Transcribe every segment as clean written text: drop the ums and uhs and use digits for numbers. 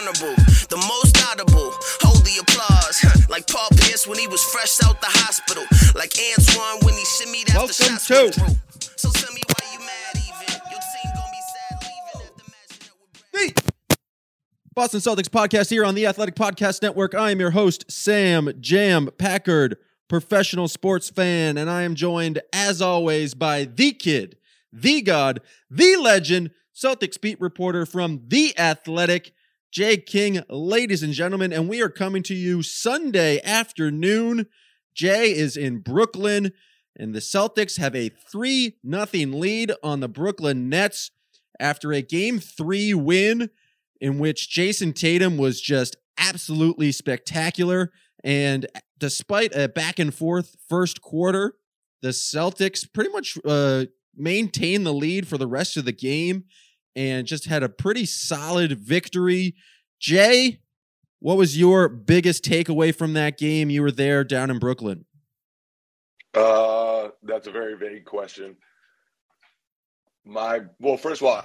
accountable, the most audible. Hold the applause, like Paul Pierce when he was fresh out the hospital, like Antoine when he shimmied after shots went through. So tell me why you mad even. Your team gonna be sad leaving after matching up with The Boston Celtics podcast here on the Athletic Podcast Network. I am your host, Sam Jam Packard, professional sports fan, and I am joined, as always, by the kid, the god, the legend, Celtics beat reporter from The Athletic, Jay King, ladies and gentlemen, and we are coming to you Sunday afternoon. Jay is in Brooklyn, and the Celtics have a 3-0 lead on the Brooklyn Nets after a Game 3 win in which Jason Tatum was just absolutely spectacular. And despite a back-and-forth first quarter, the Celtics pretty much maintained the lead for the rest of the game and just had a pretty solid victory. Jay, what was your biggest takeaway from that game? You were there down in Brooklyn. That's a very vague question. First of all,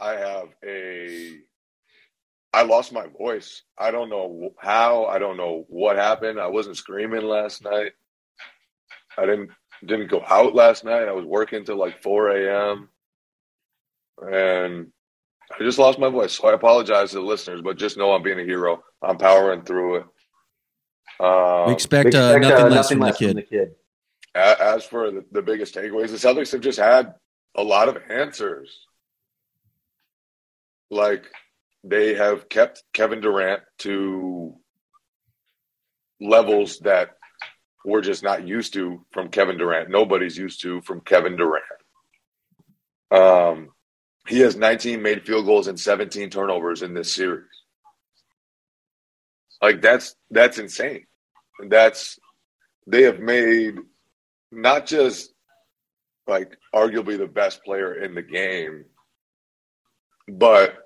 I lost my voice. I don't know how. I don't know what happened. I wasn't screaming last night. I didn't go out last night. I was working till like 4 a.m. and I just lost my voice. So I apologize to the listeners, but just know I'm being a hero. I'm powering through it. We expect nothing less from the kid. As for the biggest takeaways, the Celtics have just had a lot of answers. Like, they have kept Kevin Durant to levels that we're just not used to from Kevin Durant. Nobody's used to from Kevin Durant. He has 19 made field goals and 17 turnovers in this series. Like, that's insane. They have made not just like arguably the best player in the game, but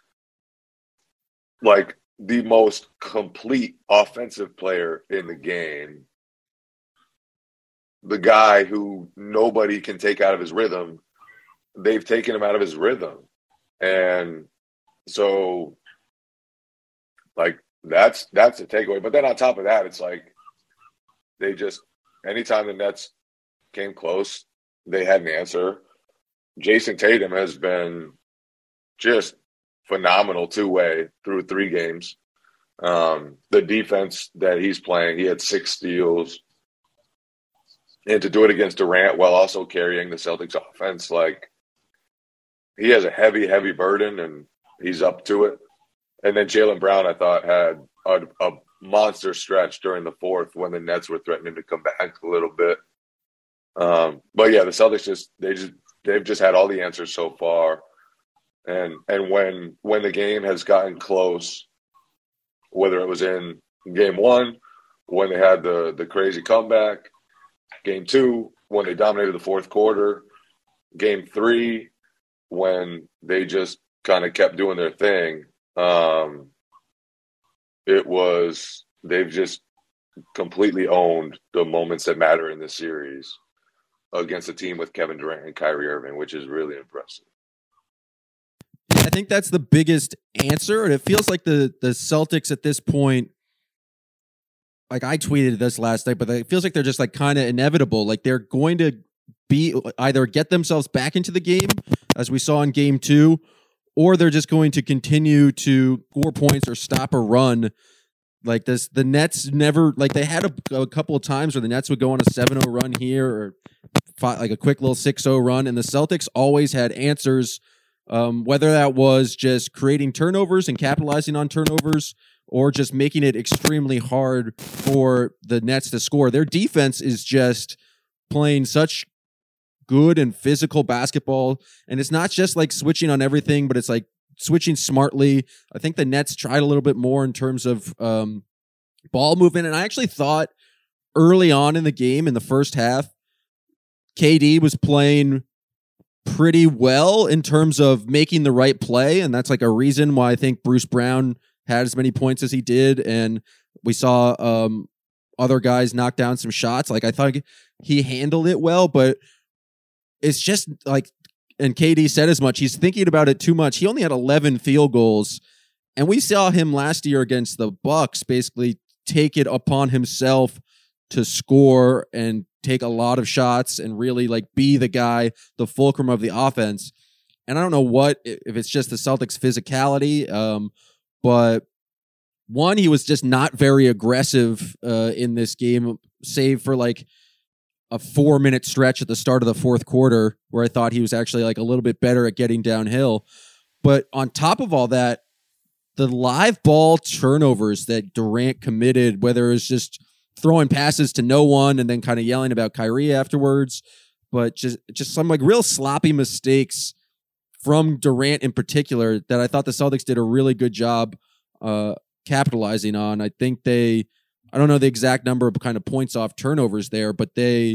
like the most complete offensive player in the game. The guy who nobody can take out of his rhythm, they've taken him out of his rhythm. And so, like, that's the takeaway. But then on top of that, it's like they just, anytime the Nets came close, they had an answer. Jason Tatum has been just phenomenal two-way through 3 games. The defense that he's playing, he had 6 steals. And to do it against Durant while also carrying the Celtics offense, like, he has a heavy, heavy burden, and he's up to it. And then Jaylen Brown, I thought, had a monster stretch during the fourth when the Nets were threatening to come back a little bit. But yeah, the Celtics they've just had all the answers so far. And when the game has gotten close, whether it was in Game 1, when they had the crazy comeback, Game 2, when they dominated the fourth quarter, Game 3, when they just kind of kept doing their thing, they've just completely owned the moments that matter in this series against a team with Kevin Durant and Kyrie Irving, which is really impressive. Yeah, I think that's the biggest answer, and it feels like the Celtics at this point, like I tweeted this last night, but it feels like they're just like kind of inevitable. Like they're going to be either get themselves back into the game, as we saw in Game 2, or they're just going to continue to score points or stop a run. Like this, the Nets never, like they had a couple of times where the Nets would go on a 7-0 run here or like a quick little 6-0 run, and the Celtics always had answers, whether that was just creating turnovers and capitalizing on turnovers or just making it extremely hard for the Nets to score. Their defense is just playing such good and physical basketball, and it's not just like switching on everything, but it's like switching smartly. I think the Nets tried a little bit more in terms of ball movement, and I actually thought early on in the game, in the first half, KD was playing pretty well in terms of making the right play, and that's like a reason why I think Bruce Brown had as many points as he did, and we saw other guys knock down some shots. Like I thought he handled it well, but it's just like, and KD said as much, he's thinking about it too much. He only had 11 field goals And we saw him last year against the Bucks basically take it upon himself to score and take a lot of shots and really like be the guy, the fulcrum of the offense. And I don't know if it's just the Celtics' physicality, but one, he was just not very aggressive in this game, save for like a 4-minute stretch at the start of the fourth quarter where I thought he was actually like a little bit better at getting downhill. But on top of all that, the live ball turnovers that Durant committed, whether it was just throwing passes to no one and then kind of yelling about Kyrie afterwards, but just some like real sloppy mistakes from Durant in particular that I thought the Celtics did a really good job capitalizing on. I think I don't know the exact number of kind of points off turnovers there, but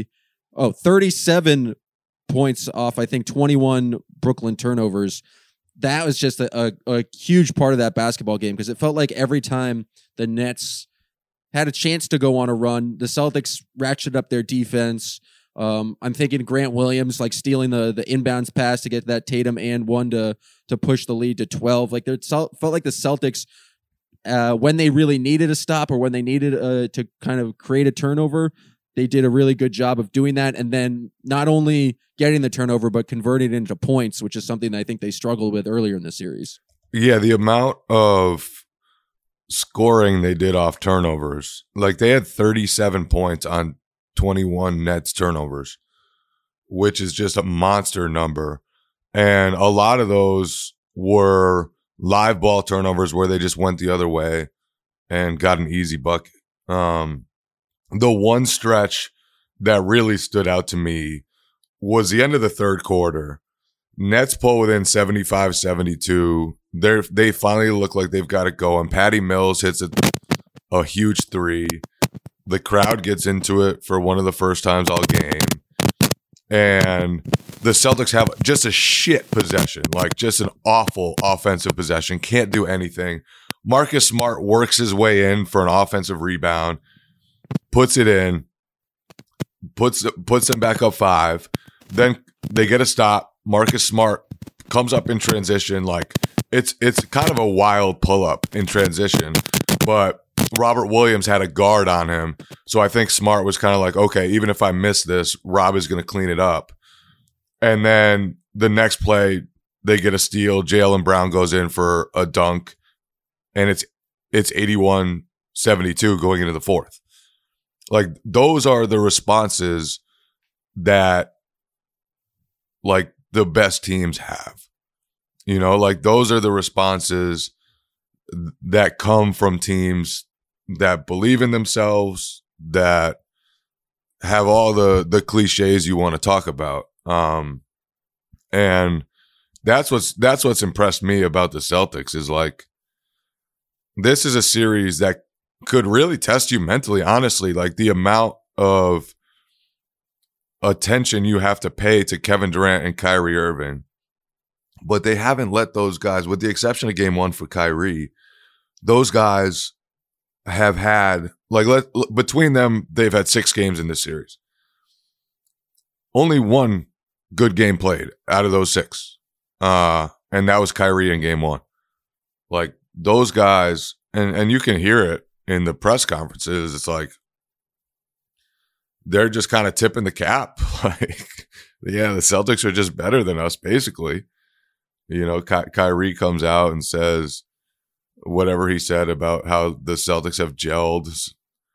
37 points off, I think 21 Brooklyn turnovers. That was just a huge part of that basketball game because it felt like every time the Nets had a chance to go on a run, the Celtics ratcheted up their defense. I'm thinking Grant Williams like stealing the inbounds pass to get that Tatum and one to push the lead to 12. Like it felt like the Celtics, when they really needed a stop or when they needed to kind of create a turnover, they did a really good job of doing that. And then not only getting the turnover, but converting it into points, which is something that I think they struggled with earlier in the series. Yeah, the amount of scoring they did off turnovers, like they had 37 points on 21 Nets turnovers, which is just a monster number. And a lot of those were live ball turnovers where they just went the other way and got an easy bucket. The one stretch that really stood out to me was the end of the third quarter. Nets pull within 75-72. They finally look like they've got it going. Patty Mills hits a huge three. The crowd gets into it for one of the first times all game. And the Celtics have just a shit possession, like just an awful offensive possession. Can't do anything. Marcus Smart works his way in for an offensive rebound, puts it in, puts them back up 5. Then they get a stop. Marcus Smart comes up in transition. Like it's kind of a wild pull-up in transition, but Robert Williams had a guard on him. So I think Smart was kind of like, okay, even if I miss this, Rob is going to clean it up. And then the next play, they get a steal. Jaylen Brown goes in for a dunk, and it's 81-72 going into the fourth. Like those are the responses that like the best teams have. You know, like those are the responses that come from teams that believe in themselves, that have all the cliches you want to talk about. And that's what's impressed me about the Celtics is like, this is a series that could really test you mentally, honestly, like the amount of attention you have to pay to Kevin Durant and Kyrie Irving. But they haven't let those guys, with the exception of game 1 for Kyrie, those guys have had, like, between them, they've had 6 games in this series. Only one good game played out of those 6. And that was Kyrie in game 1. Like, those guys, and you can hear it in the press conferences, it's like, they're just kind of tipping the cap. Like, yeah, the Celtics are just better than us, basically. You know, Kyrie comes out and says whatever he said about how the Celtics have gelled,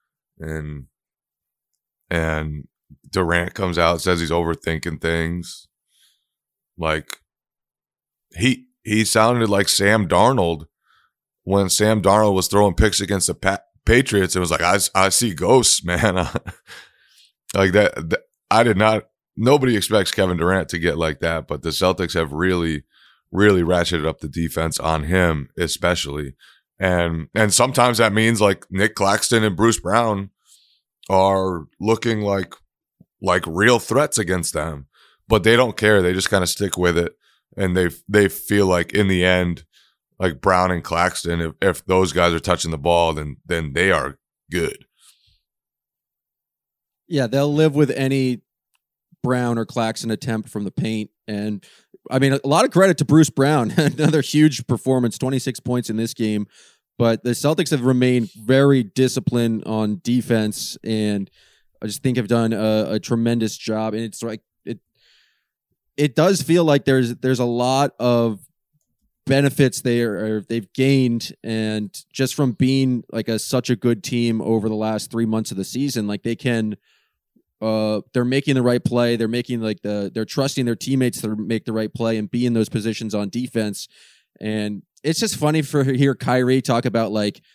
and Durant comes out and says he's overthinking things. Like, he sounded like Sam Darnold when Sam Darnold was throwing picks against the Patriots. It was like, I see ghosts, man. Like that, I did not. Nobody expects Kevin Durant to get like that, but the Celtics have really ratcheted up the defense on him, especially. And sometimes that means like Nick Claxton and Bruce Brown are looking like real threats against them, but they don't care. They just kind of stick with it. And they feel like in the end, like Brown and Claxton, if those guys are touching the ball, then they are good. Yeah, they'll live with any Brown or Claxton attempt from the paint. And I mean, a lot of credit to Bruce Brown. Another huge performance, 26 points in this game. But the Celtics have remained very disciplined on defense, and I just think have done a tremendous job. And it's like it does feel like there's a lot of benefits they've gained, and just from being like such a good team over the last 3 months of the season, like they can. They're making the right play. They're making they're trusting their teammates to make the right play and be in those positions on defense. And it's just funny to hear Kyrie talk about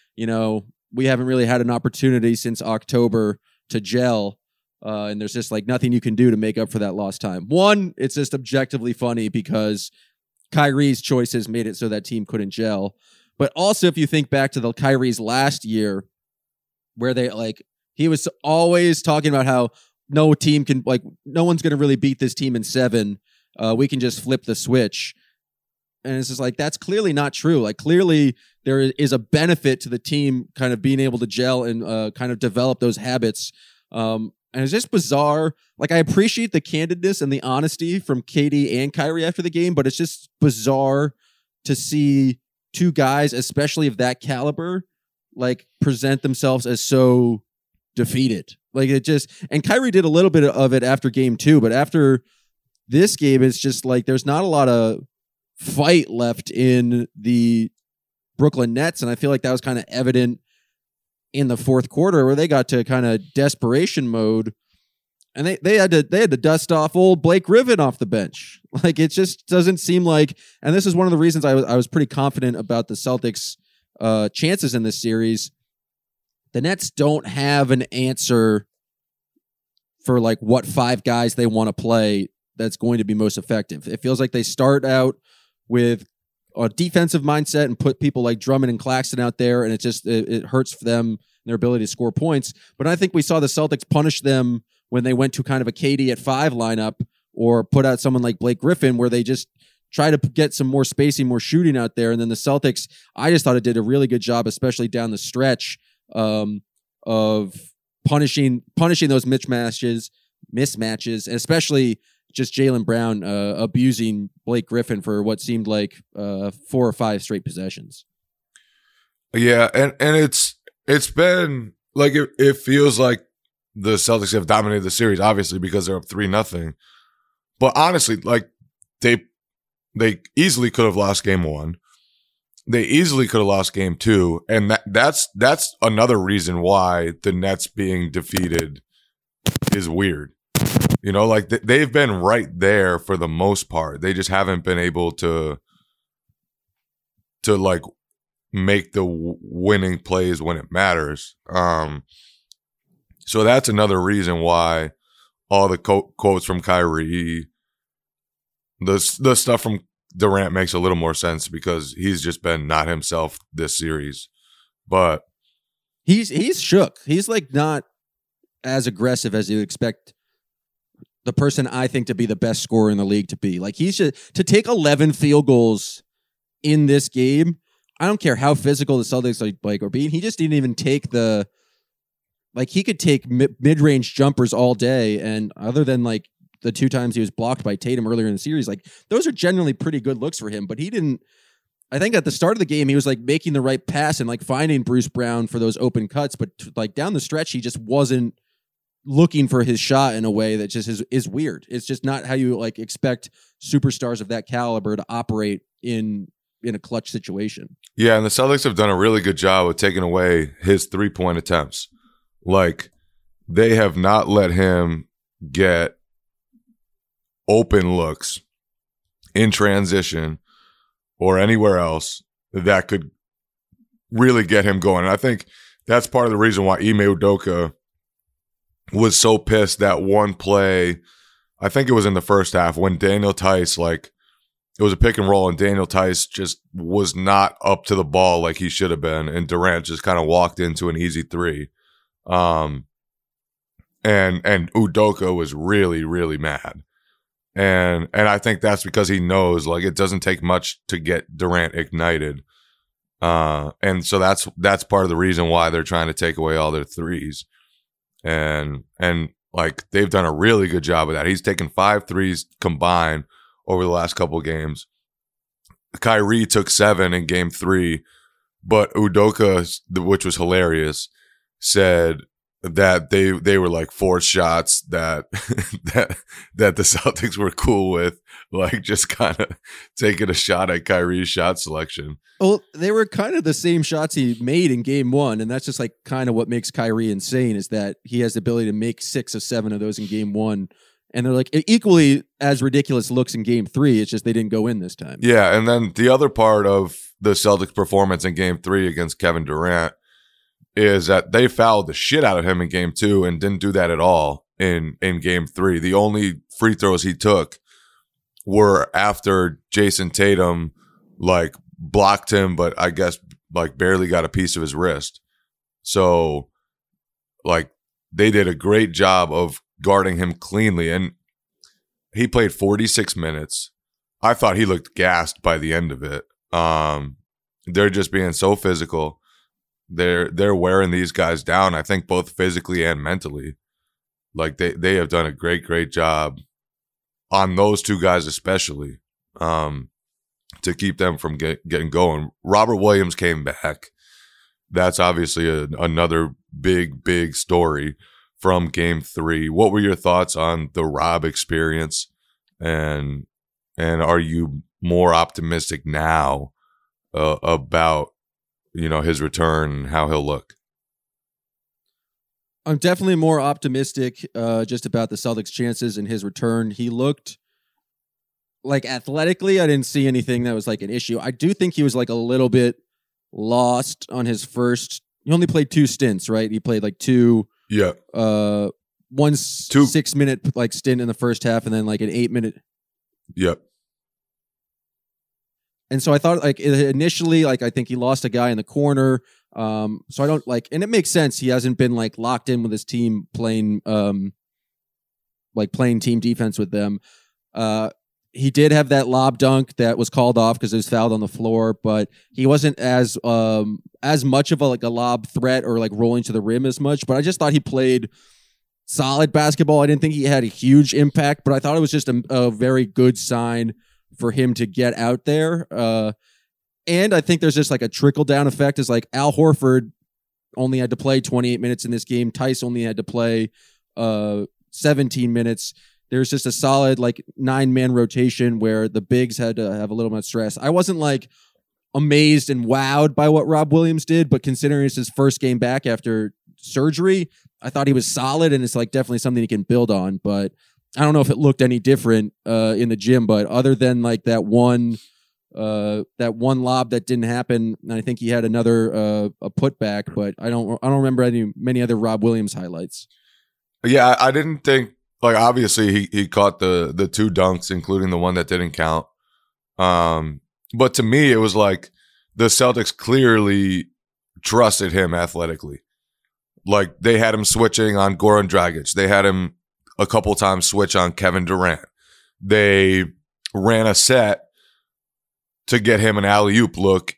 we haven't really had an opportunity since October to gel. And there's just nothing you can do to make up for that lost time. One, it's just objectively funny because Kyrie's choices made it so that team couldn't gel. But also, if you think back to the Kyrie's last year, where he was always talking about how no team can, no one's going to really beat this team in 7. We can just flip the switch. And it's just that's clearly not true. Clearly there is a benefit to the team kind of being able to gel and kind of develop those habits. And it's just bizarre. I appreciate the candidness and the honesty from KD and Kyrie after the game, but it's just bizarre to see two guys, especially of that caliber, present themselves as so defeated. And Kyrie did a little bit of it after game 2, but after this game, it's just there's not a lot of fight left in the Brooklyn Nets. And I feel like that was kind of evident in the fourth quarter, where they got to kind of desperation mode, and they had to dust off old Blake Griffin off the bench. It just doesn't seem like, and this is one of the reasons I was pretty confident about the Celtics chances in this series. The Nets don't have an answer for what 5 guys they want to play that's going to be most effective. It feels like they start out with a defensive mindset and put people like Drummond and Claxton out there, and it hurts for them and their ability to score points. But I think we saw the Celtics punish them when they went to kind of a KD at 5 lineup, or put out someone like Blake Griffin, where they just try to get some more spacing, more shooting out there. And then the Celtics, I just thought it did a really good job, especially down the stretch, of punishing those mismatches, and especially just Jaylen Brown abusing Blake Griffin for what seemed like 4 or 5 straight possessions. Yeah, and it's been it feels like the Celtics have dominated the series, obviously because they're up 3-0. But honestly, they easily could have lost game 1. They easily could have lost game 2, and that's another reason why the Nets being defeated is weird. They've been right there for the most part. They just haven't been able to make the winning plays when it matters. So that's another reason why all the quotes from Kyrie, the stuff from Durant makes a little more sense, because he's just been not himself this series. But he's shook. He's not as aggressive as you expect the person I think to be the best scorer in the league to be. He's just to take 11 field goals in this game. I don't care how physical the Celtics are being. He just didn't even take the he could take mid-range jumpers all day, and other than the 2 times he was blocked by Tatum earlier in the series, those are generally pretty good looks for him. But he didn't. I think at the start of the game he was making the right pass and finding Bruce Brown for those open cuts, but down the stretch he just wasn't looking for his shot in a way that just is weird. It's just not how you expect superstars of that caliber to operate in a clutch situation. Yeah, and the Celtics have done a really good job of taking away his 3-point attempts. They have not let him get open looks in transition or anywhere else that could really get him going. And I think that's part of the reason why Ime Udoka was so pissed that one play, I think it was in the first half, when Daniel Tice, it was a pick and roll, and Daniel Tice just was not up to the ball like he should have been, and Durant just kind of walked into an easy 3. And Udoka was really, really mad. And I think that's because he knows it doesn't take much to get Durant ignited. And so that's part of the reason why they're trying to take away all their threes. And they've done a really good job of that. He's taken 5 threes combined over the last couple of games. Kyrie took 7 in game 3, but Udoka, which was hilarious, said that they were like forced shots that that the Celtics were cool with, like just kind of taking a shot at Kyrie's shot selection. Well, they were kind of the same shots he made in game 1, and that's just like kind of what makes Kyrie insane, is that he has the ability to make 6 of 7 of those in game 1. And they're like equally as ridiculous looks in game 3. It's just they didn't go in this time. Yeah, and then the other part of the Celtics' performance in game 3 against Kevin Durant is that they fouled the shit out of him in game 2 and didn't do that at all in game 3. The only free throws he took were after Jason Tatum like blocked him, but I guess like barely got a piece of his wrist. So like they did a great job of guarding him cleanly, and he played 46 minutes. I thought he looked gassed by the end of it. They're just being so physical. They're wearing these guys down, I think, both physically and mentally. Like they have done a great job on those two guys especially, to keep them from getting going. Robert Williams came back. That's obviously another big story from game 3. What were your thoughts on the Rob experience, and are you more optimistic now about his return and how he'll look? I'm definitely more optimistic just about the Celtics' chances in his return. He looked like athletically, I didn't see anything that was like an issue. I do think he was like a little bit lost on his first. He only played 2 stints, right? He played like 2. Yeah. 1 6-minute like stint in the first half, and then like an 8-minute. Yep. And so I thought like initially, like I think he lost a guy in the corner. So I don't like, and it makes sense. He hasn't been like locked in with his team playing team defense with them. He did have that lob dunk that was called off because it was fouled on the floor, but he wasn't as much of a lob threat or like rolling to the rim as much. But I just thought he played solid basketball. I didn't think he had a huge impact, but I thought it was just a very good sign for him to get out there. And I think there's just like a trickle down effect. Is like Al Horford only had to play 28 minutes in this game. Tice only had to play 17 minutes. There's just a solid like 9-man rotation where the bigs had to have a little bit of stress. I wasn't like amazed and wowed by what Rob Williams did, but considering it's his first game back after surgery, I thought he was solid, and it's like definitely something he can build on. But I don't know if it looked any different in the gym, but other than like that one lob that didn't happen, and I think he had another a putback, but I don't remember many other Rob Williams highlights. Yeah, I didn't think. Like, obviously, he caught the 2 dunks, including the one that didn't count. But to me, it was like the Celtics clearly trusted him athletically. Like, they had him switching on Goran Dragic. They had him a couple times switch on Kevin Durant. They ran a set to get him an alley-oop look.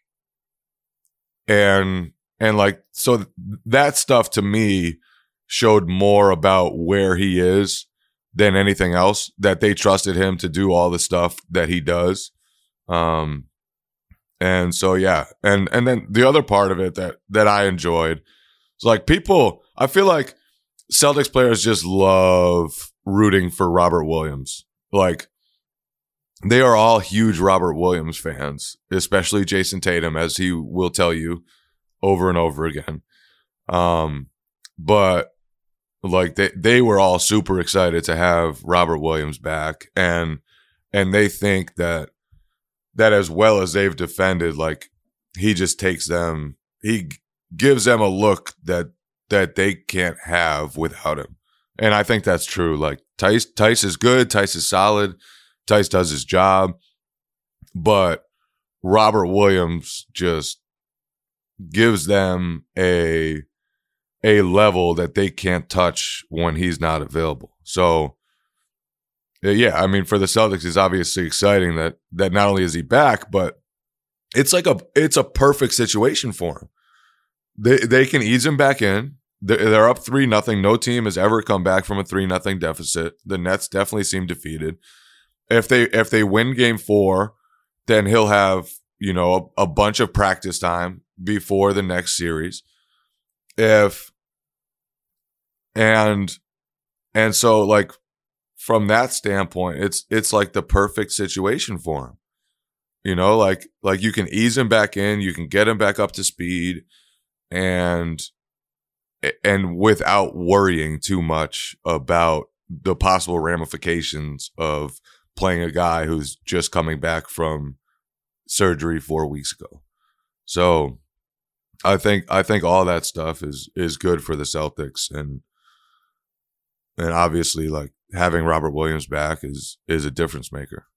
And like, so that stuff to me showed more about where he is than anything else, that they trusted him to do all the stuff that he does. And so, yeah. And then the other part of it that I enjoyed is like I feel like Celtics players just love rooting for Robert Williams. Like, they are all huge Robert Williams fans, especially Jason Tatum, as he will tell you over and over again. But like they were all super excited to have Robert Williams back, and they think that as well as they've defended, like he just takes them, he gives them a look that they can't have without him. And I think that's true. Like Tice is good, Tice is solid, Tice does his job, but Robert Williams just gives them a level that they can't touch when he's not available. So, yeah, I mean, for the Celtics, it's obviously exciting that not only is he back, but it's a perfect situation for him. They can ease him back in. They're up 3-0. No team has ever come back from a 3-0 deficit. The Nets definitely seem defeated. if they win game 4, then he'll have, a bunch of practice time before the next series. And so like from that standpoint, it's like the perfect situation for him. Like you can ease him back in, you can get him back up to speed, and without worrying too much about the possible ramifications of playing a guy who's just coming back from surgery 4 weeks ago. So I think all that stuff is good for the Celtics, and obviously like having Robert Williams back is a difference maker.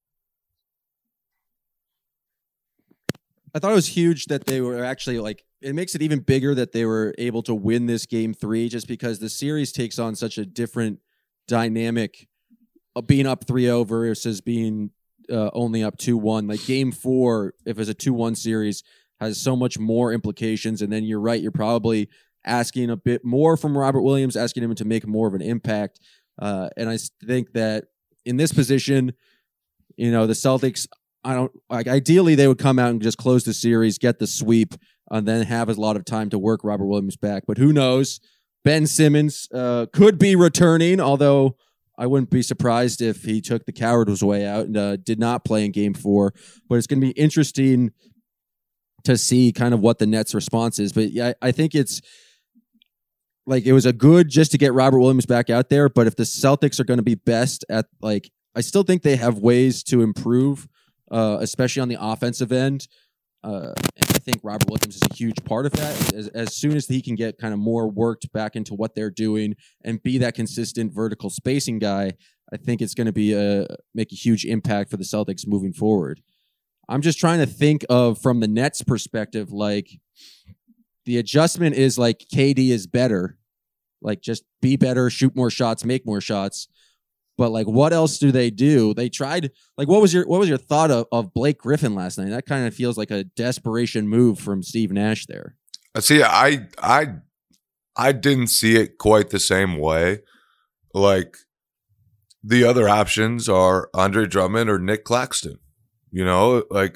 I thought it was huge that they were actually like, it makes it even bigger that they were able to win this game 3, just because the series takes on such a different dynamic of being up 3-0 versus being only up 2-1. Like game 4, if it's a 2-1 series, has so much more implications. And then you're right, you're probably asking a bit more from Robert Williams, asking him to make more of an impact. And I think that in this position, the Celtics, ideally they would come out and just close the series, get the sweep, and then have a lot of time to work Robert Williams back. But who knows? Ben Simmons could be returning, although I wouldn't be surprised if he took the coward's way out and did not play in game 4. But it's going to be interesting to see kind of what the Nets' response is. But yeah, I think it's like it was a good just to get Robert Williams back out there. But if the Celtics are going to be best at, like, I still think they have ways to improve, especially on the offensive end. And I think Robert Williams is a huge part of that. As soon as he can get kind of more worked back into what they're doing and be that consistent vertical spacing guy, I think it's going to make a huge impact for the Celtics moving forward. I'm just trying to think of, from the Nets perspective, like the adjustment is like KD is better, like just be better, shoot more shots, make more shots. But like, what else do they do? They tried, like, what was your thought of Blake Griffin last night? That kind of feels like a desperation move from Steve Nash there. See, I didn't see it quite the same way. Like, the other options are Andre Drummond or Nick Claxton. Like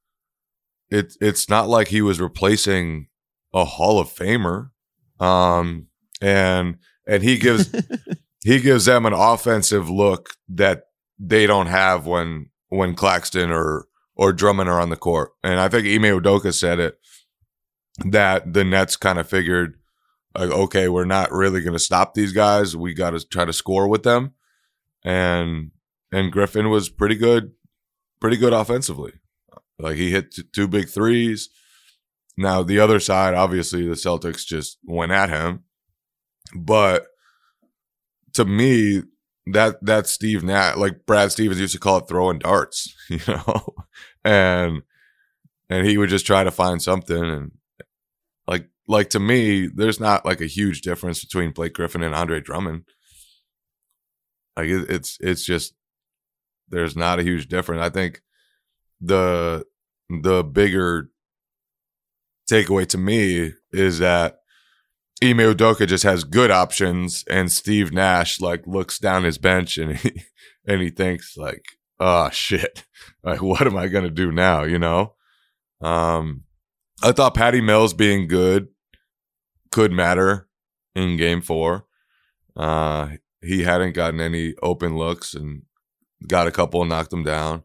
it's not like he was replacing a Hall of Famer. And he gives he gives them an offensive look that they don't have when Claxton or Drummond are on the court. And I think Ime Udoka said it, that the Nets kind of figured, like, okay, we're not really going to stop these guys. We got to try to score with them. And Griffin was pretty good offensively. Like, he hit 2 big threes. Now, the other side, obviously, the Celtics just went at him. But to me, that's Steve Nash, like Brad Stevens used to call it throwing darts, and he would just try to find something. And like to me, there's not like a huge difference between Blake Griffin and Andre Drummond. Like it's just, there's not a huge difference. I think the bigger takeaway to me is that Ime Udoka just has good options, and Steve Nash like looks down his bench and he thinks like, oh shit, like what am I gonna do now? I thought Patty Mills being good could matter in game 4. He hadn't gotten any open looks and got a couple and knocked them down.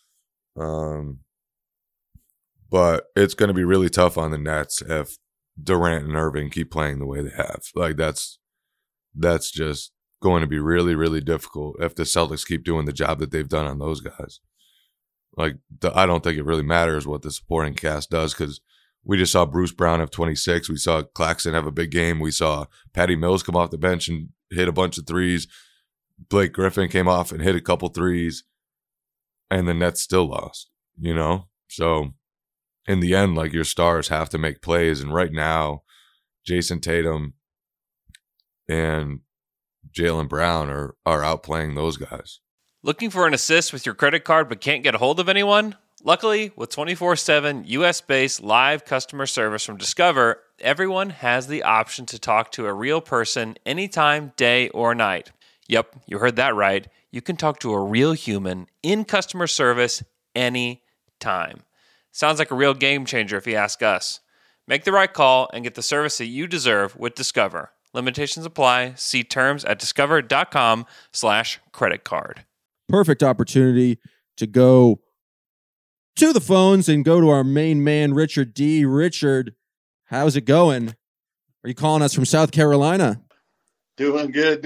But it's going to be really tough on the Nets if Durant and Irving keep playing the way they have. Like that's just going to be really, really difficult if the Celtics keep doing the job that they've done on those guys. Like I don't think it really matters what the supporting cast does, because we just saw Bruce Brown have 26. We saw Claxton have a big game. We saw Patty Mills come off the bench and hit a bunch of threes. Blake Griffin came off and hit a couple threes, and the Nets still lost, So in the end, like, your stars have to make plays. And right now, Jason Tatum and Jaylen Brown are outplaying those guys. Looking for an assist with your credit card but can't get a hold of anyone? Luckily, with 24/7 US-based live customer service from Discover, everyone has the option to talk to a real person anytime, day or night. Yep, you heard that right. You can talk to a real human in customer service anytime. Sounds like a real game changer if you ask us. Make the right call and get the service that you deserve with Discover. Limitations apply. See terms at discover.com/creditcard. Perfect opportunity to go to the phones and go to our main man, Richard D. Richard, how's it going? Are you calling us from South Carolina? Doing good.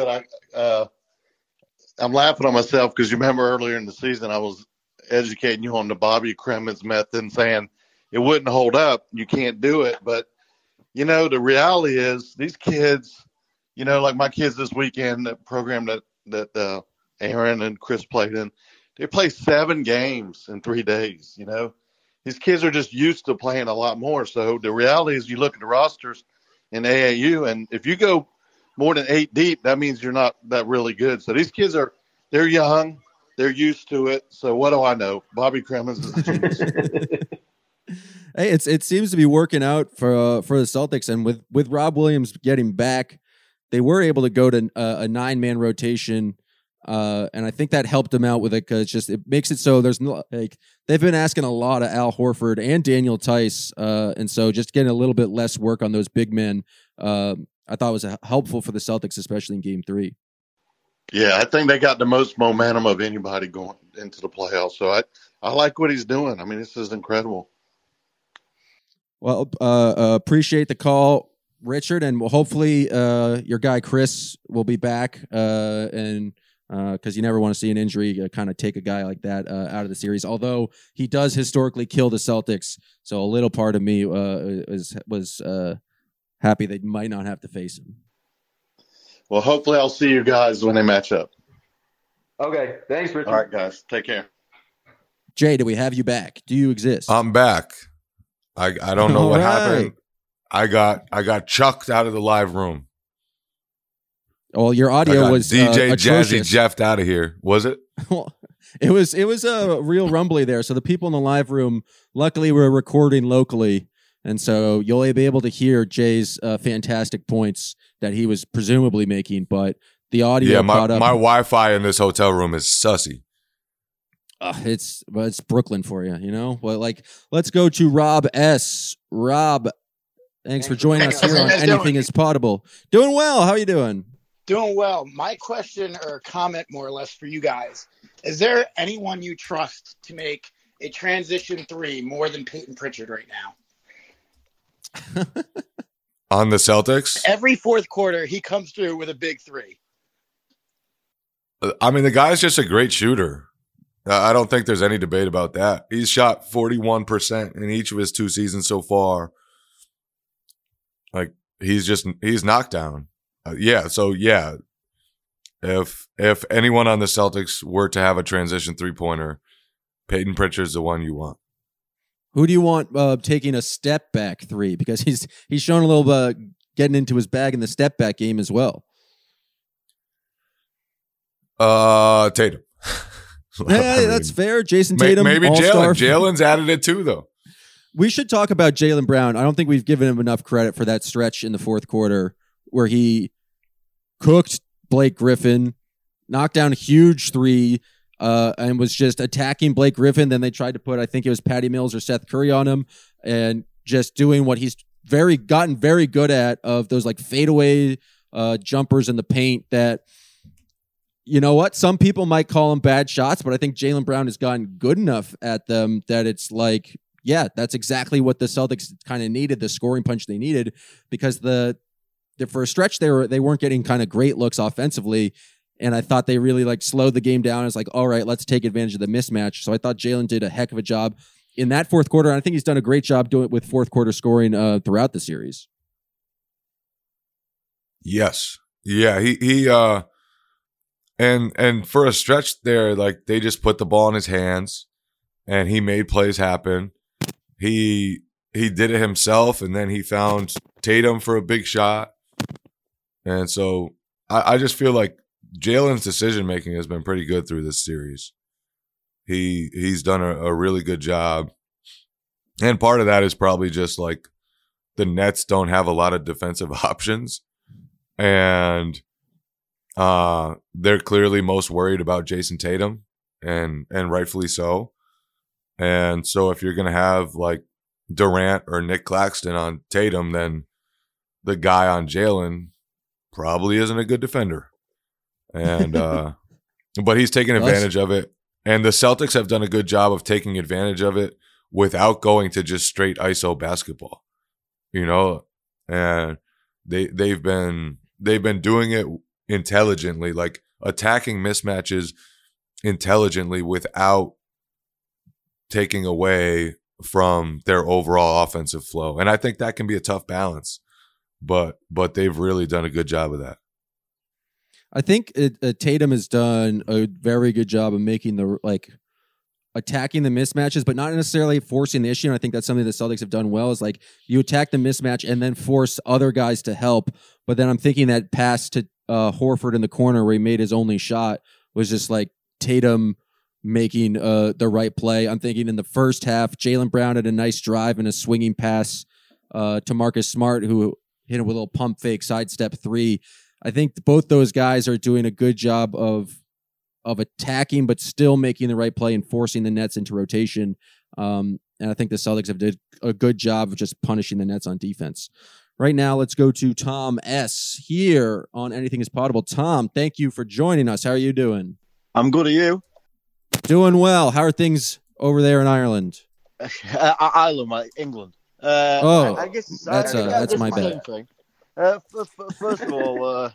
I'm laughing on myself because you remember earlier in the season I was educating you on the Bobby Cremins method and saying it wouldn't hold up. You can't do it. But, the reality is these kids, like my kids this weekend, that program that Aaron and Chris played in, they play 7 games in 3 days, These kids are just used to playing a lot more. So the reality is you look at the rosters in AAU, and if you go more than 8 deep, that means you're not that really good. So these kids they're young, they're used to it. So what do I know? Bobby Cremins is a genius. Hey, it seems to be working out for the Celtics, and with Rob Williams getting back, they were able to go to a 9-man rotation, and I think that helped them out with it because it makes it so there's no they've been asking a lot of Al Horford and Daniel Tice, and so just getting a little bit less work on those big men. I thought was helpful for the Celtics, especially in Game 3. Yeah, I think they got the most momentum of anybody going into the playoffs. So I like what he's doing. I mean, this is incredible. Well, appreciate the call, Richard, and hopefully your guy Chris will be back, and because you never want to see an injury kind of take a guy like that out of the series. Although he does historically kill the Celtics, so a little part of me was happy they might not have to face him. Well, hopefully I'll see you guys when they match up. Okay. Thanks, Richard. All right, guys. Take care. Jay, do we have you back? Do you exist? I'm back. I don't know what happened. I got chucked out of the live room. Well, your audio was DJ atrocious. Jazzy Jeffed out of here. Was it? Well, it was a real rumbly there. So the people in the live room, luckily, were recording locally. And so you'll be able to hear Jay's fantastic points that he was presumably making, but the audio caught up. My Wi-Fi in this hotel room is sussy. It's Brooklyn for you, Well, let's go to Rob S. Rob, thanks for joining us here on Anything Is Potable. Doing well. How are you doing? Doing well. My question or comment, more or less, for you guys: is there anyone you trust to make a transition 3 more than Peyton Pritchard right now? On the Celtics? Every fourth quarter, he comes through with a big 3. I mean, the guy's just a great shooter. I don't think there's any debate about that. He's shot 41% in each of his 2 seasons so far. He's knocked down. If anyone on the Celtics were to have a transition 3-pointer, Peyton Pritchard's the one you want. Who do you want taking a step back 3? Because he's shown a little getting into his bag in the step back game as well. Tatum. Hey, that's fair. Jason Tatum, maybe all-star. Jalen's added it too, though. We should talk about Jaylen Brown. I don't think we've given him enough credit for that stretch in the fourth quarter where he cooked Blake Griffin, knocked down a huge 3, and was just attacking Blake Griffin. Then they tried to put, I think it was Patty Mills or Seth Curry on him, and just doing what he's gotten very good at, of those fadeaway jumpers in the paint that, you know what? Some people might call them bad shots, but I think Jaylen Brown has gotten good enough at them that it's that's exactly what the Celtics kind of needed, the scoring punch they needed, because for a stretch they weren't getting kind of great looks offensively, and I thought they really slowed the game down. It's all right, let's take advantage of the mismatch. So I thought Jaylen did a heck of a job in that fourth quarter, and I think he's done a great job doing it with fourth quarter scoring throughout the series. Yes. Yeah, he and for a stretch there, they just put the ball in his hands and he made plays happen. He did it himself, and then he found Tatum for a big shot. And so I just feel like Jaylen's decision-making has been pretty good through this series. He's done a really good job. And part of that is probably just the Nets don't have a lot of defensive options. And They're clearly most worried about Jason Tatum, and rightfully so. And so if you're going to have like Durant or Nick Claxton on Tatum, then the guy on Jalen probably isn't a good defender. And but he's taking advantage of it. And the Celtics have done a good job of taking advantage of it without going to just straight ISO basketball. You know, and they've been doing it intelligently, like attacking mismatches intelligently without taking away from their overall offensive flow. And I think that can be a tough balance, but they've really done a good job of that. I think Tatum has done a very good job of making the attacking the mismatches, but not necessarily forcing the issue. And I think that's something the Celtics have done well, is like you attack the mismatch and then force other guys to help. But then I'm thinking that pass to Horford in the corner where he made his only shot was just like Tatum making the right play. I'm thinking in the first half, Jaylen Brown had a nice drive and a swinging pass to Marcus Smart, who hit him with a little pump fake sidestep three. I think both those guys are doing a good job of attacking, but still making the right play and forcing the Nets into rotation. And I think the Celtics have did a good job of just punishing the Nets on defense. Right now, let's go to Tom S. here on Anything is Potable. Tom, thank you for joining us. How are you doing? I'm good. Are you? Doing well. How are things over there in Ireland? Ireland, England. I guess that's my bad. First of all,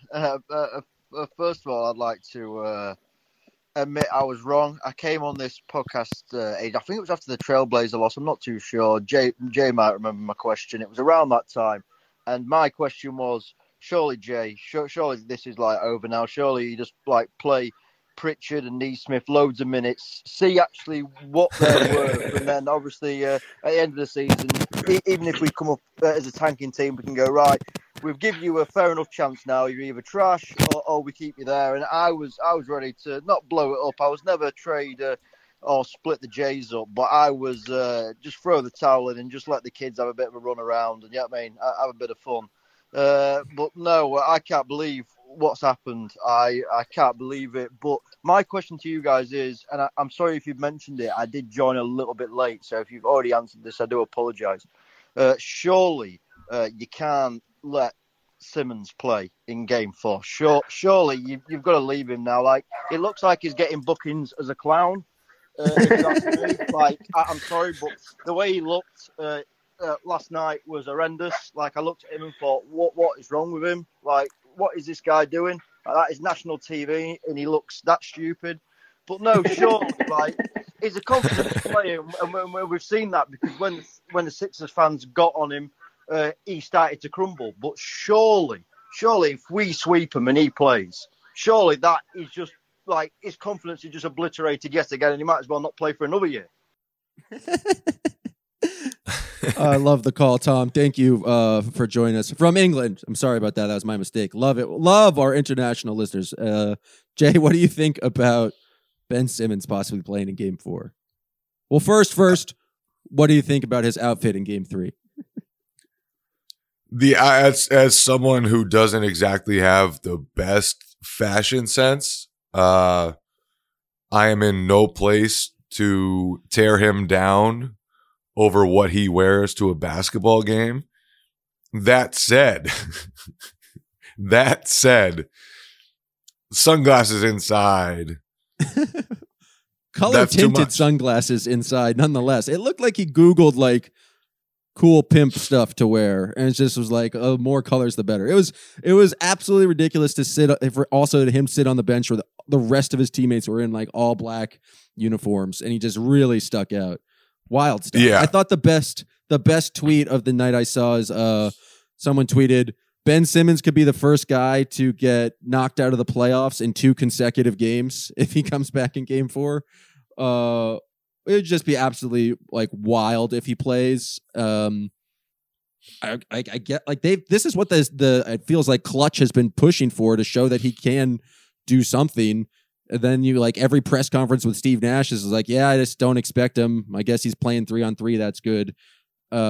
I'd like to admit I was wrong. I came on this podcast age. I think it was after the Trailblazer loss. I'm not too sure. Jay might remember my question. It was around that time, and my question was, surely Jay, surely this is like over now. Surely you just like play Pritchard and Neesmith loads of minutes, see actually what they're worth, and then obviously at the end of the season, even if we come up as a tanking team, we can go, right, we've given you a fair enough chance now. You're either trash or we keep you there. And I was ready to not blow it up. I was never trade or split the Jays up, but I was just throw the towel in and just let the kids have a bit of a run around and have a bit of fun. But no, I can't believe what's happened. I can't believe it. But my question to you guys is, and I'm sorry if you've mentioned it, I did join a little bit late, so if you've already answered this, I do apologise. Surely you can't let Simmons play in Game 4. Surely you've got to leave him now. Like, it looks like he's getting bookings as a clown. Like, I'm sorry, but the way he looked last night was horrendous. Like, I looked at him and thought, what is wrong with him? Like, what is this guy doing? Like, that is national TV, and he looks that stupid. But no, surely, like, he's a confident player, and we've seen that because when the Sixers fans got on him, he started to crumble. But surely, if we sweep him and he plays, surely that is just like his confidence is just obliterated yet again, and he might as well not play for another year. I love the call, Tom. Thank you for joining us from England. I'm sorry about that. That was my mistake. Love it. Love our international listeners. Jay, what do you think about Ben Simmons possibly playing in Game 4? Well, first, what do you think about his outfit in Game 3? As someone who doesn't exactly have the best fashion sense, I am in no place to tear him down over what he wears to a basketball game. That said, sunglasses inside. Color tinted sunglasses inside, nonetheless. It looked like he Googled like cool pimp stuff to wear, and it just was like, oh, more colors the better. It was absolutely ridiculous to sit on the bench where the rest of his teammates were in like all black uniforms, and he just really stuck out. Wild stuff. Yeah. I thought the best tweet of the night I saw is someone tweeted, Ben Simmons could be the first guy to get knocked out of the playoffs in 2 consecutive games if he comes back in Game 4. It would just be absolutely like wild if he plays. I get like this is what it feels like Clutch has been pushing for, to show that he can do something. And then you like every press conference with Steve Nash is like, yeah, I just don't expect him. I guess he's playing 3-on-3. That's good.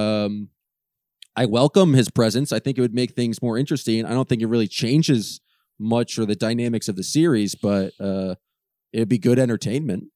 I welcome his presence. I think it would make things more interesting. I don't think it really changes much for the dynamics of the series, but it'd be good entertainment.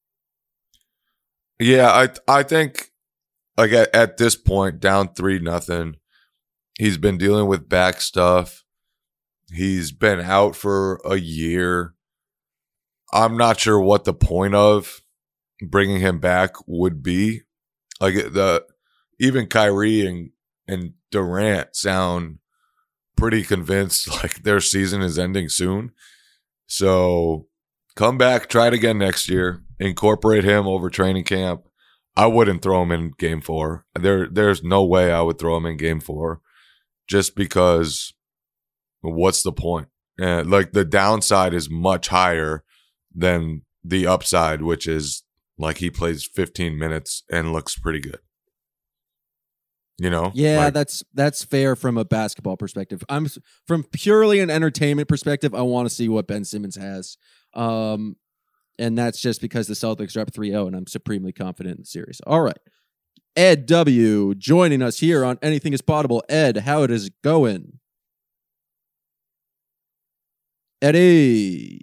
Yeah, I think like at this point, down 3-0, he's been dealing with back stuff. He's been out for a year. I'm not sure what the point of bringing him back would be. Like even Kyrie and Durant sound pretty convinced like their season is ending soon. So come back, try it again next year. Incorporate him over training camp. I wouldn't throw him in game 4. There's no way I would throw him in game 4 just because what's the point? Like the downside is much higher than the upside, which is like he plays 15 minutes and looks pretty good. You know? Yeah, that's fair from a basketball perspective. I'm from purely an entertainment perspective, I want to see what Ben Simmons has. And that's just because the Celtics are up 3-0 and I'm supremely confident in the series. All right. Ed W. joining us here on Anything is Potable. Ed, how it is going? Eddie.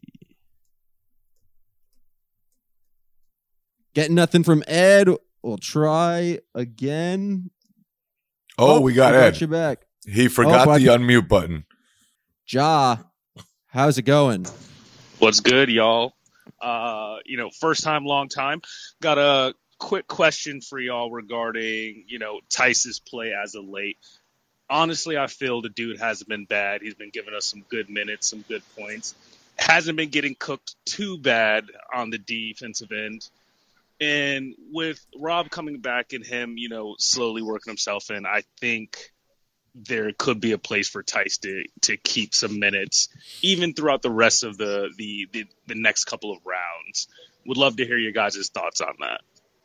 Getting nothing from Ed. We'll try again. Oh, we got Ed. You back. He forgot the unmute button. Ja, how's it going? What's good, y'all? First time, long time. Got a quick question for y'all regarding, Theis's play as of late. Honestly, I feel the dude hasn't been bad. He's been giving us some good minutes, some good points. Hasn't been getting cooked too bad on the defensive end. And with Rob coming back and him, slowly working himself in, I think there could be a place for Theis to keep some minutes, even throughout the rest of the next couple of rounds. Would love to hear your guys' thoughts on that.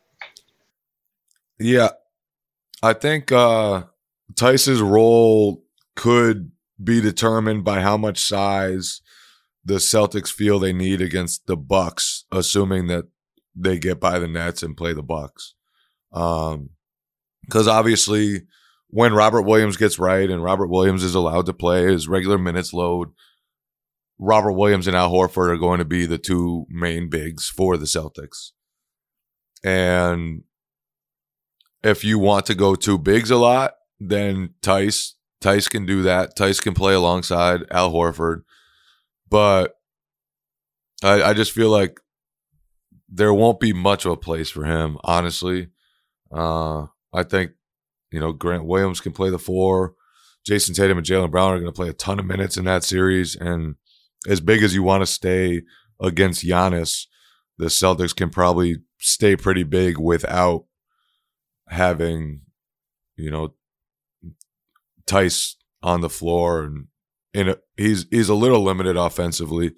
Yeah, I think Theis's role could be determined by how much size the Celtics feel they need against the Bucks, assuming that they get by the Nets and play the Bucks. Because obviously when Robert Williams gets right and Robert Williams is allowed to play his regular minutes load, Robert Williams and Al Horford are going to be the two main bigs for the Celtics. And if you want to go two bigs a lot, then Theis can do that. Theis can play alongside Al Horford. But I just feel like there won't be much of a place for him, honestly. I think, Grant Williams can play the 4. Jason Tatum and Jaylen Brown are going to play a ton of minutes in that series. And as big as you want to stay against Giannis, the Celtics can probably stay pretty big without having, Theis on the floor. And he's a little limited offensively.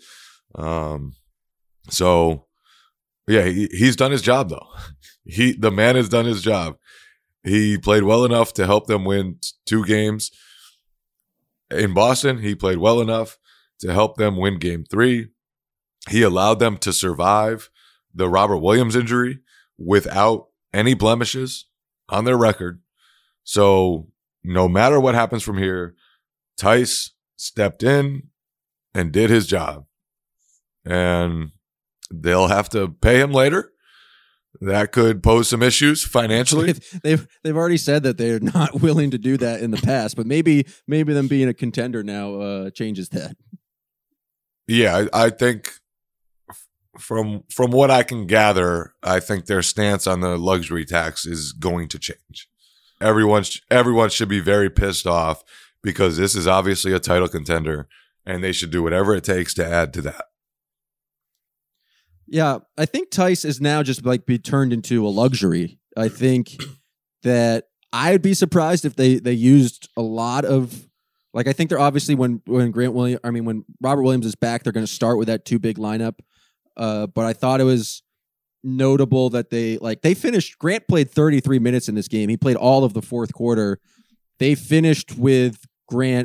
So, yeah, he's done his job, though. The man has done his job. He played well enough to help them win 2 games. In Boston, he played well enough to help them win game 3. He allowed them to survive the Robert Williams injury without any blemishes on their record. So no matter what happens from here, Theis stepped in and did his job. And they'll have to pay him later. That could pose some issues financially. They've already said that they're not willing to do that in the past, but maybe them being a contender now changes that. Yeah, I think from what I can gather, I think their stance on the luxury tax is going to change. Everyone should be very pissed off because this is obviously a title contender, and they should do whatever it takes to add to that. Yeah, I think Theis is now just be turned into a luxury. I think that I'd be surprised if they used a lot of I think they're obviously when Robert Williams is back, they're going to start with that 2 big lineup. But I thought it was notable that they finished. Grant played 33 minutes in this game. He played all of the fourth quarter. They finished with Grant.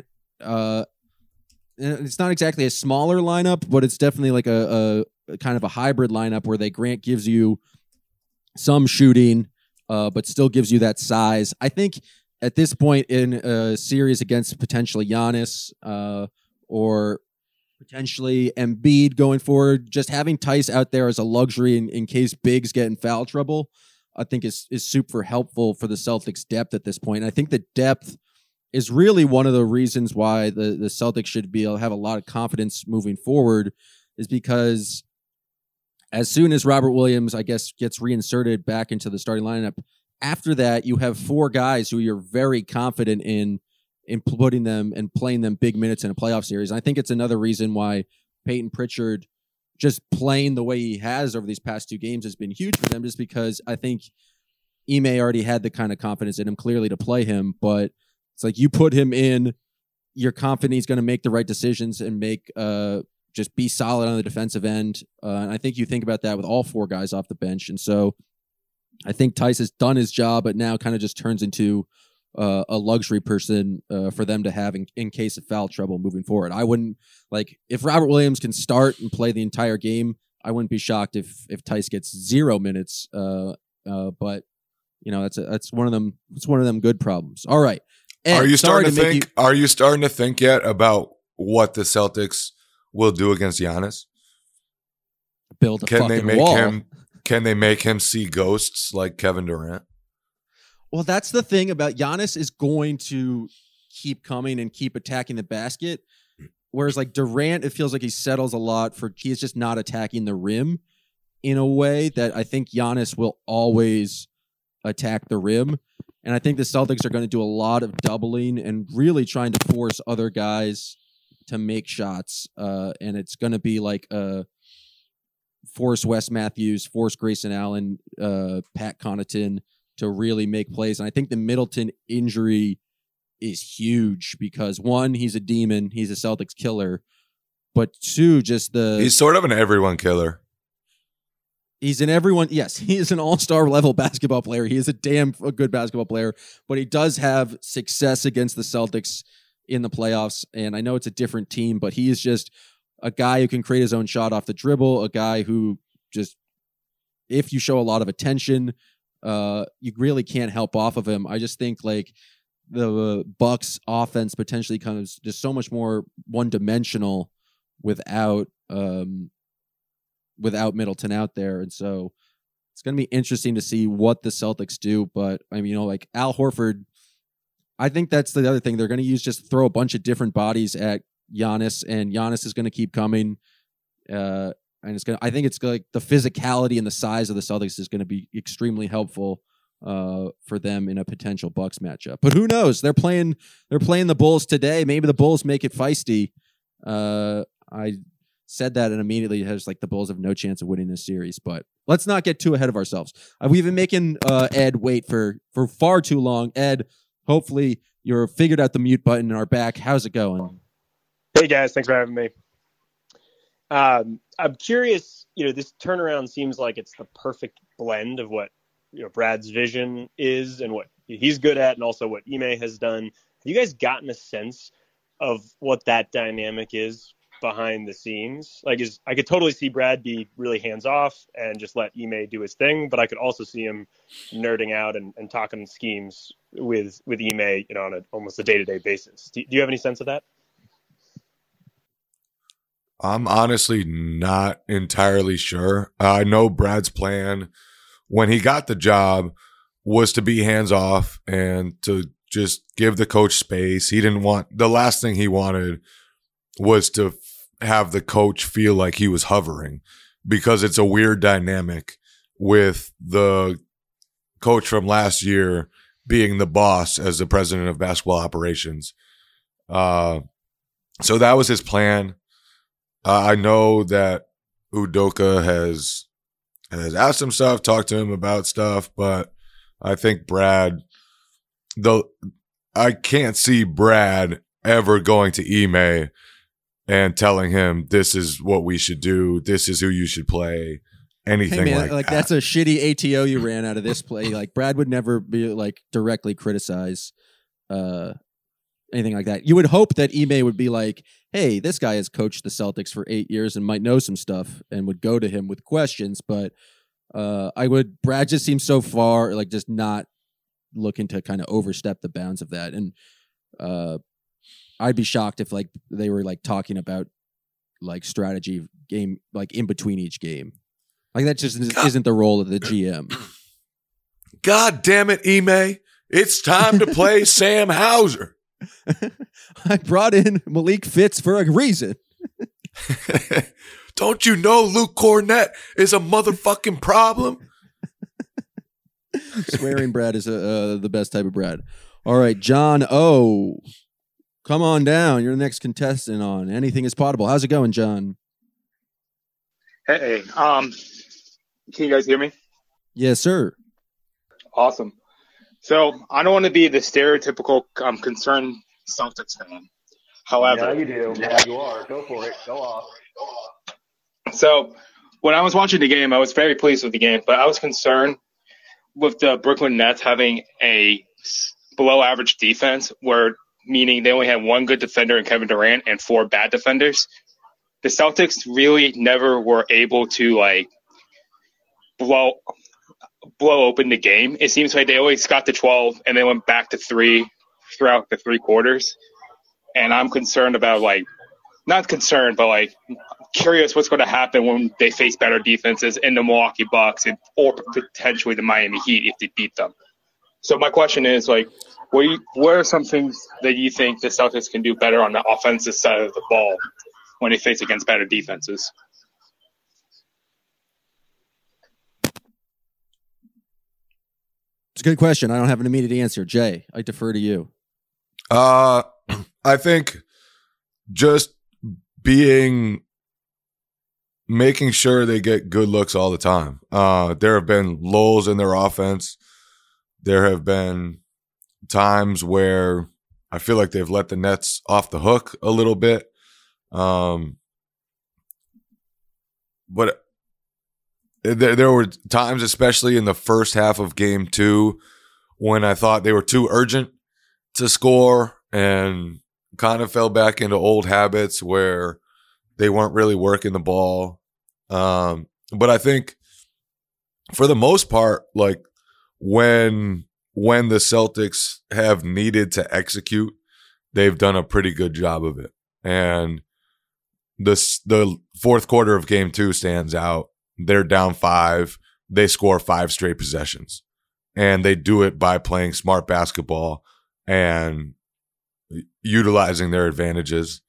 It's not exactly a smaller lineup, but it's definitely a kind of a hybrid lineup where Grant gives you some shooting, but still gives you that size. I think at this point in a series against potentially Giannis or potentially Embiid going forward. Just having Tice out there as a luxury in case bigs get in foul trouble, I think is super helpful for the Celtics' depth at this point. And I think the depth is really one of the reasons why the Celtics should be able to have a lot of confidence moving forward, is because as soon as Robert Williams, I guess, gets reinserted back into the starting lineup, after that, you have 4 guys who you're very confident in putting them and playing them big minutes in a playoff series. And I think it's another reason why Peyton Pritchard just playing the way he has over these past 2 games has been huge for them, just because I think Ime already had the kind of confidence in him clearly to play him, but it's like you put him in, you're confident he's going to make the right decisions and make just be solid on the defensive end. And I think you think about that with all 4 guys off the bench. And so I think Tice has done his job, but now kind of just turns into a luxury person for them to have in case of foul trouble moving forward. I wouldn't, like, if Robert Williams can start and play the entire game, I wouldn't be shocked if Tice gets 0 minutes. But you know, that's one of them. It's one of them good problems. All right. Ed, are you starting to think? Are you starting to think yet about what the Celtics will do against Giannis? Build a fucking wall. Can they make him see ghosts like Kevin Durant? Well, that's the thing about Giannis is going to keep coming and keep attacking the basket. Whereas like Durant, it feels like he settles a lot for he's just not attacking the rim in a way that I think Giannis will always attack the rim. And I think the Celtics are going to do a lot of doubling and really trying to force other guys to make shots. And it's going to be like force Wes Matthews, force Grayson Allen, Pat Connaughton to really make plays. And I think the Middleton injury is huge because 1, he's a demon. He's a Celtics killer. But 2, just he's sort of an everyone killer. He's an everyone. Yes, he is an all-star level basketball player. He is a good basketball player, but he does have success against the Celtics in the playoffs. And I know it's a different team, but he is just a guy who can create his own shot off the dribble, a guy who just, if you show a lot of attention, you really can't help off of him. I just think like the Bucks offense potentially comes just so much more one-dimensional without Middleton out there. And so it's going to be interesting to see what the Celtics do. But I mean, you know, like Al Horford, I think that's the other thing. They're going to just throw a bunch of different bodies at Giannis, and Giannis is going to keep coming. And I think it's like the physicality and the size of the Celtics is going to be extremely helpful for them in a potential Bucks matchup. But who knows? They're playing the Bulls today. Maybe the Bulls make it feisty. I said that and immediately has like the Bulls have no chance of winning this series. But let's not get too ahead of ourselves. We've been making Ed wait for far too long. Ed, hopefully you're figured out the mute button and are back. How's it going? Hey guys, thanks for having me. I'm curious, this turnaround seems like it's the perfect blend of what, Brad's vision is and what he's good at and also what Ime has done. Have you guys gotten a sense of what that dynamic is behind the scenes? Like, I could totally see Brad be really hands off and just let Ime do his thing, but I could also see him nerding out and talking schemes with Ime, on almost a day-to-day basis. Do you have any sense of that? I'm honestly not entirely sure. I know Brad's plan when he got the job was to be hands off and to just give the coach space. The last thing he wanted was to have the coach feel like he was hovering, because it's a weird dynamic with the coach from last year being the boss as the president of basketball operations. So that was his plan. I know that Udoka has asked him stuff, talked to him about stuff, but I think Brad, I can't see Brad ever going to Ime and telling him this is what we should do, this is who you should play, anything like that. That's a shitty ATO you ran out of this play. Like Brad would never be like directly criticize anything like that. You would hope that Ime would be like, hey, this guy has coached the Celtics for 8 years and might know some stuff, and would go to him with questions. But Brad just seems so far, like just not looking to kind of overstep the bounds of that. And I'd be shocked if like they were like talking about like strategy game, like in between each game. Like that just isn't the role of the GM. God damn it, Ime. It's time to play Sam Hauser. I brought in Malik Fitz for a reason. Don't you know Luke Cornett is a motherfucking problem? Swearing Brad is the best type of Brad. All right, John O. Come on down. You're the next contestant on Anything is Potable. How's it going, John? Hey, can you guys hear me? Yes, sir. Awesome. So I don't want to be the stereotypical concerned Celtics fan. However, yeah, you do. Yeah, you are. Go for it. Go off. So when I was watching the game, I was very pleased with the game, but I was concerned with the Brooklyn Nets having a below average defense, meaning they only had one good defender in Kevin Durant and 4 bad defenders. The Celtics really never were able to like blow open the game. It seems like they always got to 12 and they went back to 3 throughout the 3 quarters. And I'm concerned about not concerned, but curious what's going to happen when they face better defenses in the Milwaukee Bucks or potentially the Miami Heat if they beat them. So my question is what are some things that you think the Celtics can do better on the offensive side of the ball when they face against better defenses? It's a good question. I don't have an immediate answer. Jay, I defer to you. I think just making sure they get good looks all the time. There have been lulls in their offense. There have been times where I feel like they've let the Nets off the hook a little bit. But there were times, especially in the first half of game 2, when I thought they were too urgent to score and kind of fell back into old habits where they weren't really working the ball. But I think for the most part, when the Celtics have needed to execute, they've done a pretty good job of it. And the fourth quarter of game 2 stands out. They're down 5. They score 5 straight possessions. And they do it by playing smart basketball and utilizing their advantages.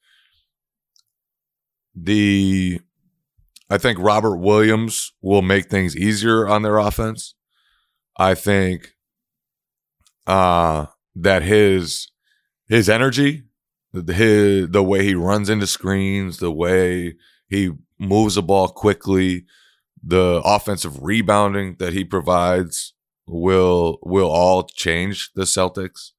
I think Robert Williams will make things easier on their offense. I think that his energy, the way he runs into screens, the way he moves the ball quickly, the offensive rebounding that he provides will all change the Celtics.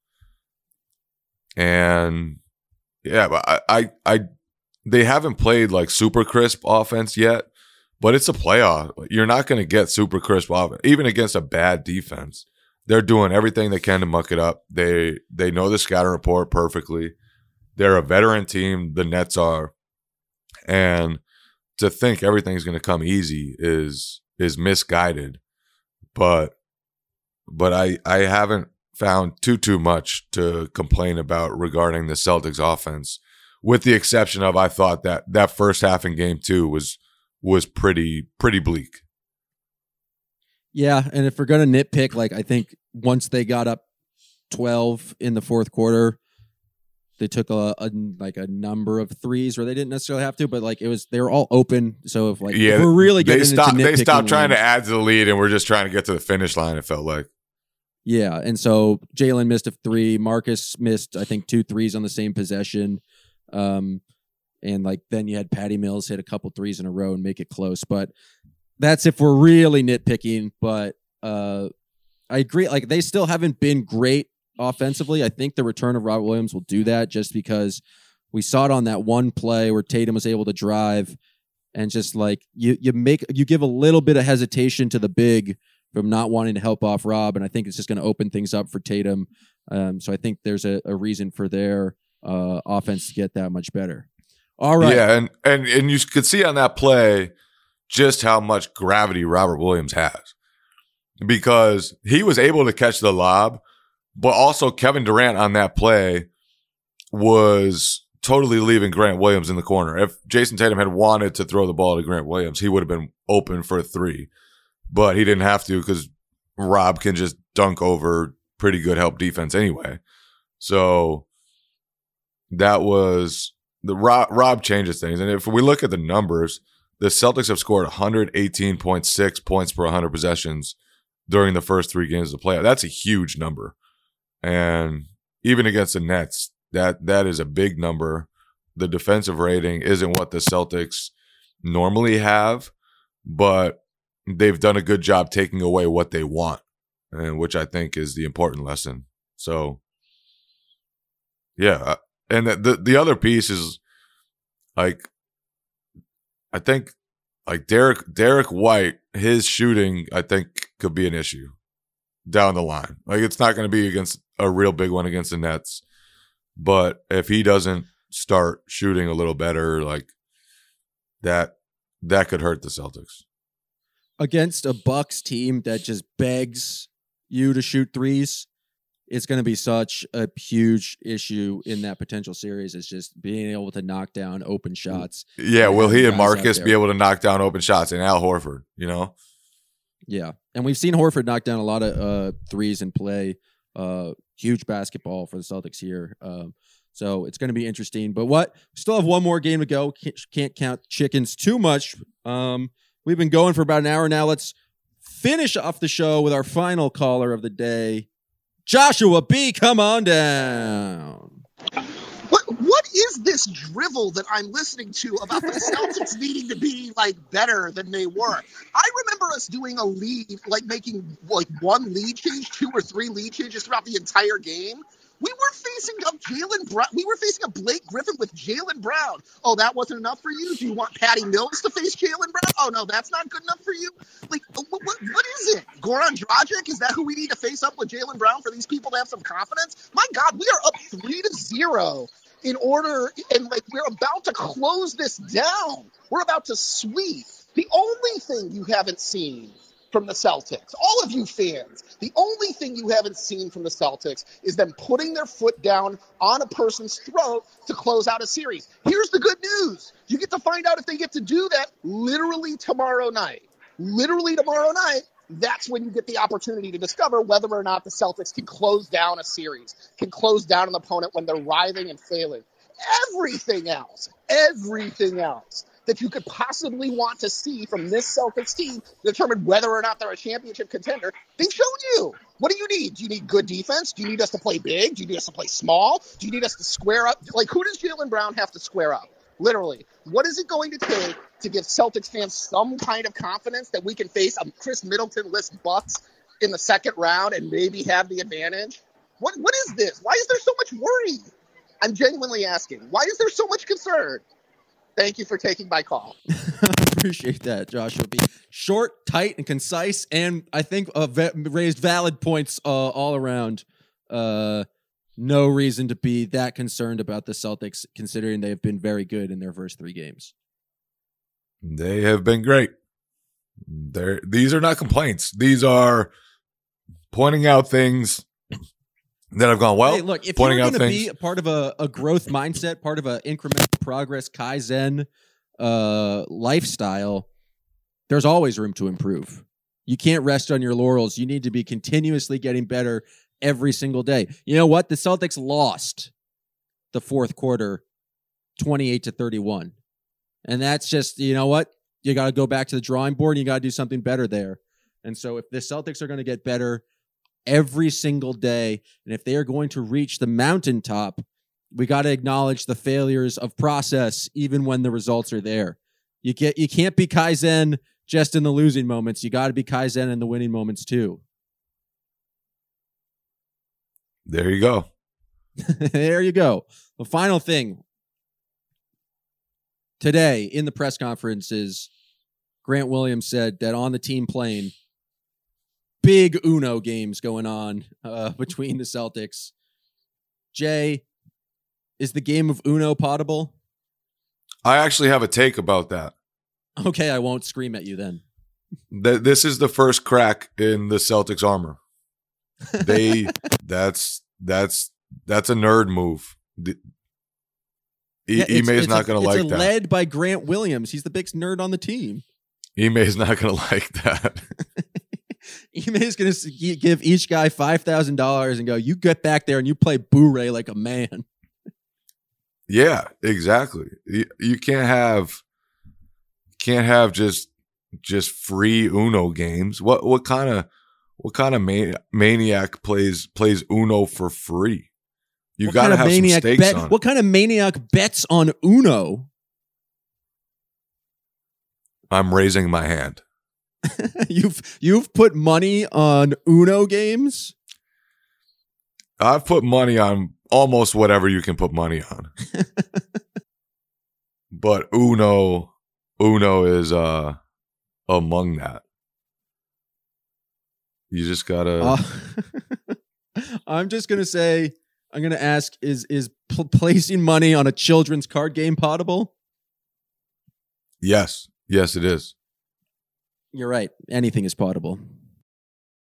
And yeah, but they haven't played super crisp offense yet, but it's a playoff. You're not going to get super crisp offense, even against a bad defense. They're doing everything they can to muck it up. They know the scouting report perfectly. They're a veteran team. The Nets are, and to think everything's going to come easy is misguided. But I haven't found too much to complain about regarding the Celtics offense, with the exception of I thought that first half in game 2 was pretty bleak. Yeah, and if we're going to nitpick, I think once they got up 12 in the fourth quarter, they took a number of threes where they didn't necessarily have to, but they were all open. So if if we're really getting into nitpicking, they stopped trying to add to the lead and we're just trying to get to the finish line. It felt like. Yeah, and so Jalen missed a 3. Marcus missed, I think, 2 threes on the same possession. And then you had Patty Mills hit a couple threes in a row and make it close. But that's if we're really nitpicking. But I agree. They still haven't been great offensively. I think the return of Robert Williams will do that, just because we saw it on that one play where Tatum was able to drive, and just you give a little bit of hesitation to the big from not wanting to help off Rob, and I think it's just going to open things up for Tatum. So I think there's a reason for their offense to get that much better. All right. Yeah, and you could see on that play just how much gravity Robert Williams has, because he was able to catch the lob, but also Kevin Durant on that play was totally leaving Grant Williams in the corner. If Jason Tatum had wanted to throw the ball to Grant Williams, he would have been open for a three. But he didn't have to because Rob can just dunk over pretty good help defense anyway. So that was the Rob changes things. And if we look at the numbers, the Celtics have scored 118.6 points per 100 possessions during the first 3 games of the playoff. That's a huge number. And even against the Nets, that is a big number. The defensive rating isn't what the Celtics normally have, but they've done a good job taking away what they want, and which I think is the important lesson. So, yeah. And the other piece is, like, I think, like, Derek White, his shooting, I think, could be an issue down the line. Like, it's not going to be against a real big one against the Nets, but if he doesn't start shooting a little better, like, that could hurt the Celtics. Against a Bucks team that just begs you to shoot threes, it's going to be such a huge issue in that potential series. It's just being able to knock down open shots. Yeah, will he and Marcus be able to knock down open shots? And Al Horford, you know? Yeah, and we've seen Horford knock down a lot of threes and play huge basketball for the Celtics here. So it's going to be interesting. But we still have one more game to go. Can't count chickens too much. We've been going for about an hour now. Let's finish off the show with our final caller of the day. Joshua B., come on down. What is this drivel that I'm listening to about the Celtics needing to be, like, better than they were? I remember us doing a lead, like, making, like, 1 lead change, 2 or 3 lead changes throughout the entire game. We were facing up Jaylen Brown. We were facing a Blake Griffin with Jaylen Brown. Oh, that wasn't enough for you? Do you want Patty Mills to face Jaylen Brown? Oh, no, that's not good enough for you? Like, what is it? Goran Dragic? Is that who we need to face up with Jaylen Brown for these people to have some confidence? My God, we are up 3-0 in order, and, like, we're about to close this down. We're about to sweep. The only thing you haven't seen from the Celtics, all of you fans, the only thing you haven't seen from the Celtics is them putting their foot down on a person's throat to close out a series. Here's the good news. You get to find out if they get to do that literally tomorrow night. Literally tomorrow night, that's when you get the opportunity to discover whether or not the Celtics can close down a series, can close down an opponent when they're writhing and failing. Everything else that you could possibly want to see from this Celtics team to determine whether or not they're a championship contender, they've shown you. What do you need? Do you need good defense? Do you need us to play big? Do you need us to play small? Do you need us to square up? Like, who does Jaylen Brown have to square up? Literally. What is it going to take to give Celtics fans some kind of confidence that we can face a Chris Middleton-less Bucks in the second round and maybe have the advantage? What is this? Why is there so much worry? I'm genuinely asking. Why is there so much concern? Thank you for taking my call. Appreciate that, Joshua B. Short, tight, and concise, and I think raised valid points all around. No reason to be that concerned about the Celtics, considering they've been very good in their first 3 games. They have been great. These are not complaints. These are pointing out things that have gone well. Hey, look, if you're going to be a part of a growth mindset, part of an incremental progress, Kaizen lifestyle, there's always room to improve. You can't rest on your laurels. You need to be continuously getting better every single day. You know what? The Celtics lost the fourth quarter 28-31. And that's just, you know what? You got to go back to the drawing board and you got to do something better there. And so if the Celtics are going to get better every single day, and if they are going to reach the mountaintop, we got to acknowledge the failures of process even when the results are there. You can't be Kaizen just in the losing moments. You got to be Kaizen in the winning moments too. There you go. There you go. The final thing today in the press conference is Grant Williams said that on the team plane, big Uno games going on between the Celtics. Jay, is the game of Uno potable? I actually have a take about that. Okay, I won't scream at you then. This is the first crack in the Celtics armor. That's a nerd move. Ime's not going to like that. It's led by Grant Williams. He's the biggest nerd on the team. Ime's not going to like that. Ime is going to give each guy $5,000 and go, you get back there and you play Boo-Ray like a man. Yeah, exactly. You can't have just free Uno games. What kind of maniac plays Uno for free? You got to have some stakes on it. What kind of maniac bets on Uno? I'm raising my hand. You've put money on Uno games? I've put money on almost whatever you can put money on. But Uno is among that. You just gotta. I'm just gonna say. I'm gonna ask: Is placing money on a children's card game potable? Yes, it is. You're right. Anything is potable.